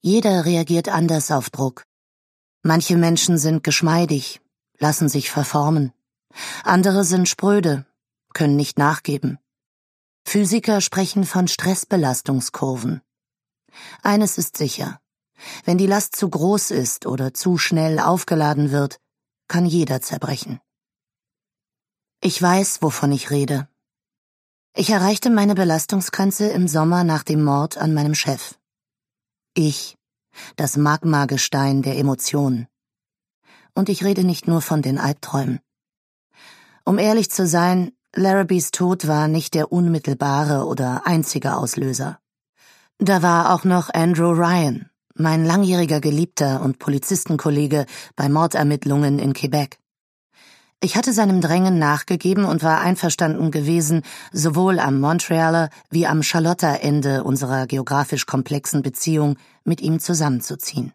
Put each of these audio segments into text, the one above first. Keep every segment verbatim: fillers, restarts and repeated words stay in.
Jeder reagiert anders auf Druck. Manche Menschen sind geschmeidig, lassen sich verformen. Andere sind spröde, können nicht nachgeben. Physiker sprechen von Stressbelastungskurven. Eines ist sicher: Wenn die Last zu groß ist oder zu schnell aufgeladen wird, kann jeder zerbrechen. Ich weiß, wovon ich rede. Ich erreichte meine Belastungsgrenze im Sommer nach dem Mord an meinem Chef. Ich, das Magmagestein der Emotionen. Und ich rede nicht nur von den Albträumen. Um ehrlich zu sein, Larrabees Tod war nicht der unmittelbare oder einzige Auslöser. Da war auch noch Andrew Ryan, mein langjähriger Geliebter und Polizistenkollege bei Mordermittlungen in Quebec. Ich hatte seinem Drängen nachgegeben und war einverstanden gewesen, sowohl am Montrealer wie am Charlotter Ende unserer geografisch komplexen Beziehung mit ihm zusammenzuziehen.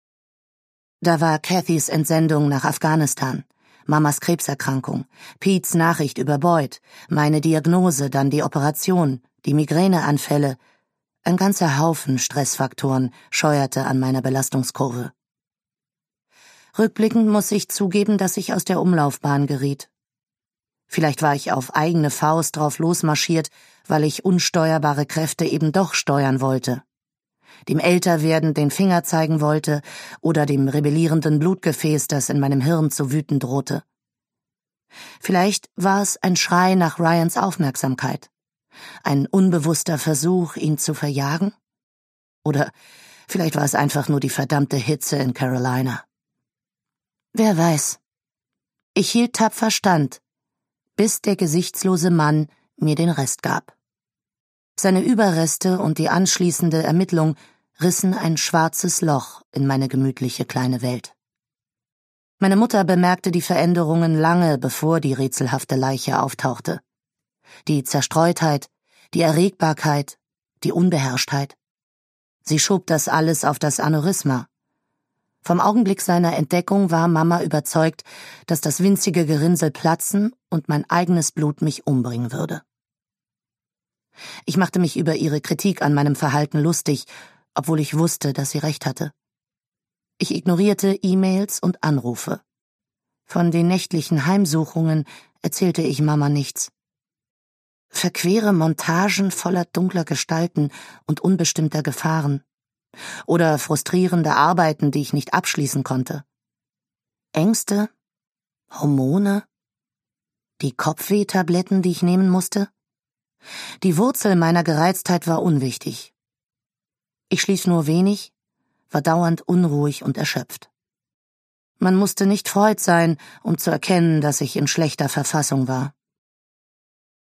Da war Cathys Entsendung nach Afghanistan, Mamas Krebserkrankung, Petes Nachricht über Boyd, meine Diagnose, dann die Operation, die Migräneanfälle. Ein ganzer Haufen Stressfaktoren scheuerte an meiner Belastungskurve. Rückblickend muss ich zugeben, dass ich aus der Umlaufbahn geriet. Vielleicht war ich auf eigene Faust drauf losmarschiert, weil ich unsteuerbare Kräfte eben doch steuern wollte. Dem Älterwerden den Finger zeigen wollte oder dem rebellierenden Blutgefäß, das in meinem Hirn zu wüten drohte. Vielleicht war es ein Schrei nach Ryans Aufmerksamkeit, ein unbewusster Versuch, ihn zu verjagen? Oder vielleicht war es einfach nur die verdammte Hitze in Carolina. Wer weiß. Ich hielt tapfer stand, bis der gesichtslose Mann mir den Rest gab. Seine Überreste und die anschließende Ermittlung rissen ein schwarzes Loch in meine gemütliche kleine Welt. Meine Mutter bemerkte die Veränderungen lange, bevor die rätselhafte Leiche auftauchte. Die Zerstreutheit, die Erregbarkeit, die Unbeherrschtheit. Sie schob das alles auf das Aneurysma. Vom Augenblick seiner Entdeckung war Mama überzeugt, dass das winzige Gerinnsel platzen und mein eigenes Blut mich umbringen würde. Ich machte mich über ihre Kritik an meinem Verhalten lustig, obwohl ich wusste, dass sie recht hatte. Ich ignorierte E-Mails und Anrufe. Von den nächtlichen Heimsuchungen erzählte ich Mama nichts. Verquere Montagen voller dunkler Gestalten und unbestimmter Gefahren. Oder frustrierende Arbeiten, die ich nicht abschließen konnte. Ängste? Hormone? Die Kopfwehtabletten, die ich nehmen musste? Die Wurzel meiner Gereiztheit war unwichtig. Ich schlief nur wenig, war dauernd unruhig und erschöpft. Man musste nicht Freud sein, um zu erkennen, dass ich in schlechter Verfassung war.